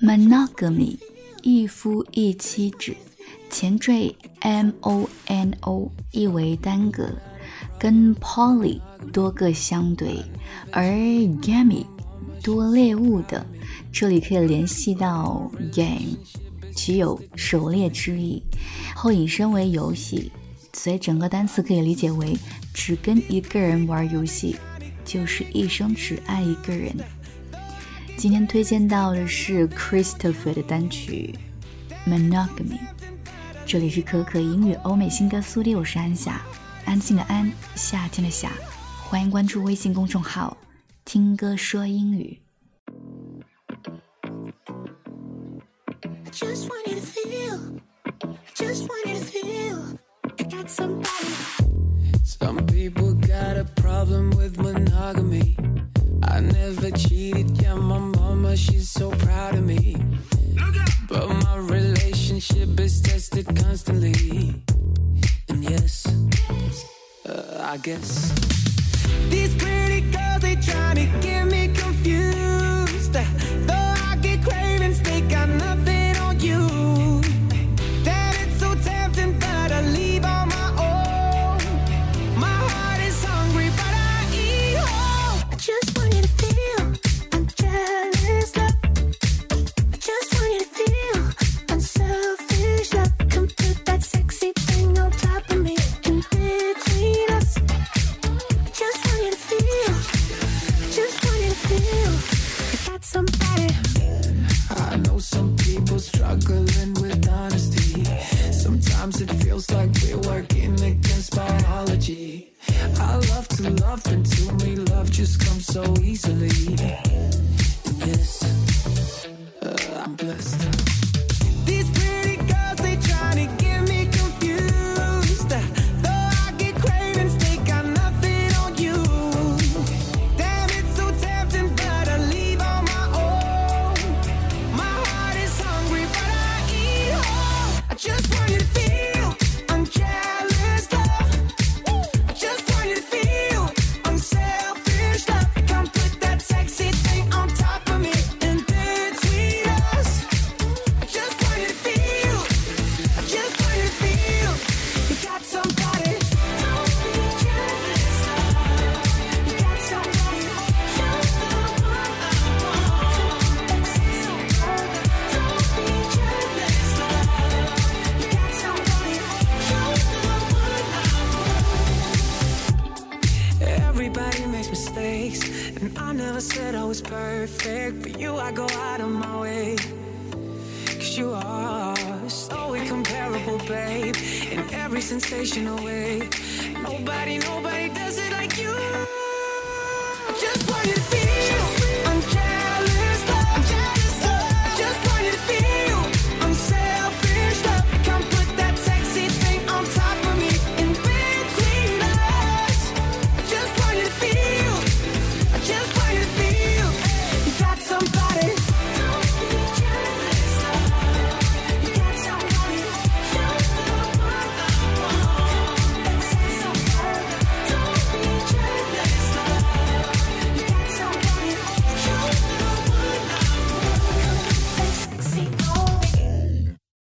Monogamy 一夫一妻制，前缀 mono 意为单个，跟 poly 多个相对，而 gamy 多猎物的，这里可以联系到 game， 具有狩猎之意，后引申为游戏，所以整个单词可以理解为只跟一个人玩游戏，就是一生只爱一个人。今天推荐到的是 Christopher 的单曲 Monogamy。 这里是可可英语欧美新歌速递，我是安夏，安静的安，夏天的夏，欢迎关注微信公众号听歌说英语。 Just want you to feel, just want you to feel I got somebody. Some people got a problem with monogamy. I never cheated, yeah, my mama, she's so proud of me. But my relationship is tested constantly. And yes, I guess these pretty girls, they tryna get me confused. Though I get cravings, they got nothing on you. Damn, it's so tempting, but I leave on my own. My heart is hungry, but I eat whole. I just want you to feel unjealous love. I just want you to feel unselfish love. Come put that sexy thing on top of me, in between us. I just want you to feel, just want you to feel I got somebody. I know some people struggling with honesty. Sometimes it feels like we're working against biology. I love to love, and to me love just comes so easily. And yes, I'm blessed. These pretty girls, they tryna get me confused. Though I get cravings, they got nothing on you. Damn, it's so tempting, but I leave on my own. My heart is hungry, but I eat whole. I just want you to feel unjealous love. I just want you to feel unselfish love. Come put that sexy thing on top of me, in between us. I just want you to feel, I just want you to feel you got somebody. Don't be jealous love. You got somebody. You're the one I want. That sexy love. Don't be jealous love. You got somebody. You're the one I want. Everybody makes mistakes, and I never said I was perfect. For you, I go out of my way. 'Cause you are so incomparable, babe, in every sensational way. Nobody does